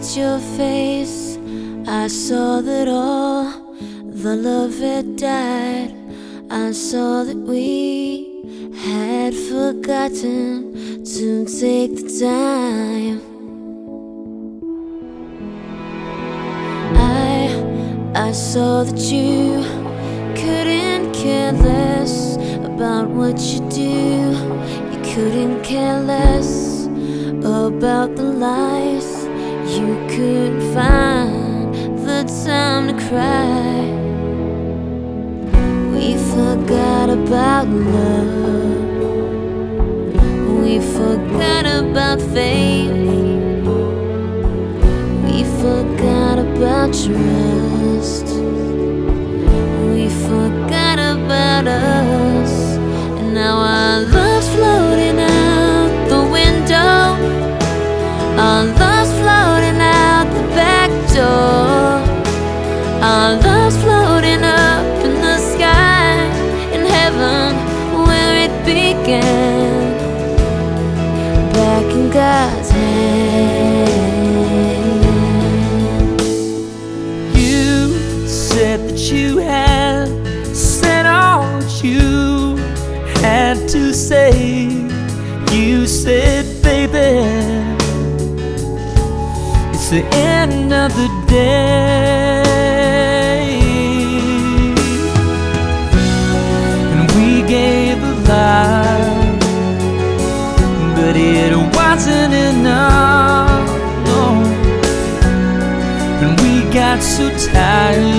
at your face, I saw that all the love had died. I saw that we had forgotten to take the time. I saw that you couldn't care less about what you do. You couldn't care less about the lies. You couldn't find the time to cry. We forgot about love. We forgot about faith. We forgot about trust. We forgot about us. And now our love's floating out the window. Our love's floating out the back door. Our love's floating up in the sky, in heaven where it began, back in God's hands. You said that you had said all that you had to say. You said, baby, it's the end of the day. And we gave a lie, but it wasn't enough, no. And we got so tired